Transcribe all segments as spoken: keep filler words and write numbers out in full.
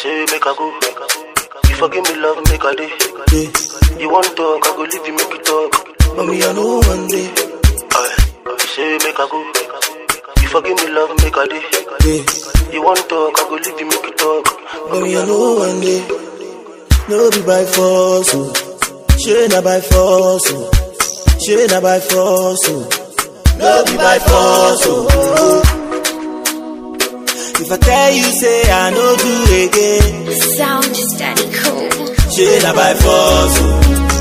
say make I go. You forgive me, love, make I day. Yeah. You want talk, I go leave you, make you talk. But me, I know one day. You say make I go. You forgive me, love, make I day. Yeah. You want talk, I go leave you, make you talk. But me, I know one day. No be by force, oh. She not by force, oh. She not by force, oh. No be by force, oh. If I tell you, say I no do again. Sound just daddy cool. She not by force, oh.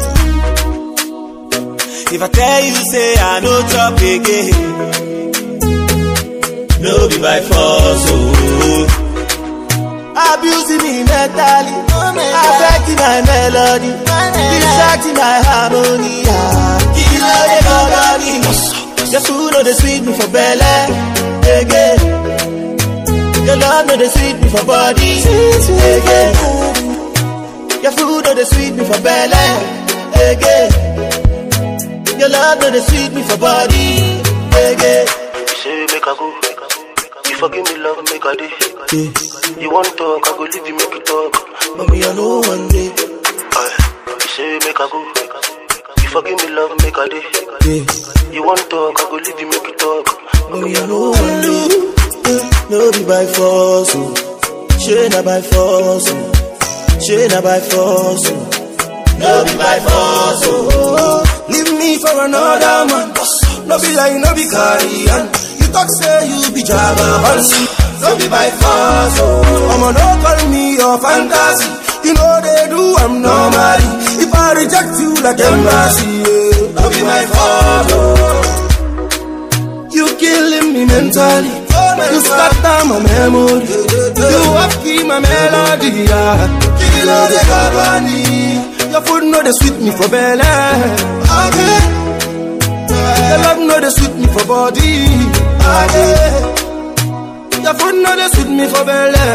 If I tell you, say I no chop again. No be by force, oh. Abusing me mentally, affecting my melody, distracting my harmony. You know they go down me. Your food know they sweet me for belly, again. Your love know they sweet me for body, again. Your food know they sweet me for belly, again. Your love know they sweet me for body, again. You say make I go. You forgive me, love, make a day. Yeah. You want talk, I go leave you, make you talk. But me, I know one day. You say make I go. You forgive me, love, make a day. Yeah. You want talk, I go leave you, make you talk. But me, I know one day. Yeah. No be by force, oh. She not by force, oh. She not by force, oh. No be by force, oh. Leave me for another man. No be like, no be carrying. Talk say you be Jabba don't be by force, oh. I'ma no call me your fantasy. You know they do, I'm normally. If I reject you like embassy, yeah. Don't be my fault, oh. You killing me mentally, you scatter my memory. You have key my melody, yeah. Kill all the Gabani. Your food know they sweet me for belly, okay. Your love know they sweet me for body, okay. Your food know they sweet me for belly,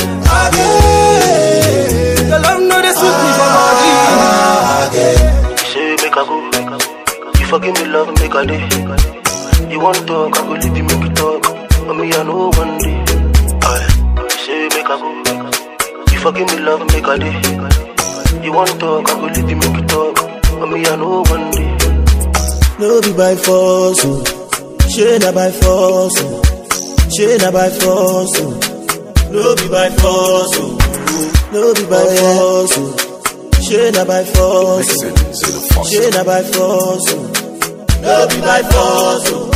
okay. Your love know they sweet me for body, okay. You say make I go. You forgive me, love, make a day. You want talk, I go leave you, make you talk. But me, I know one day. You say make I go. You forgive me, love, make a day. You want talk, I go leave you, make you talk. But me, I know one day. No be by force, oh. She not by force, oh. She not by force, oh. No be by force, oh. No be by force, oh. She not by force, oh. She not by force, oh. No be by force, oh.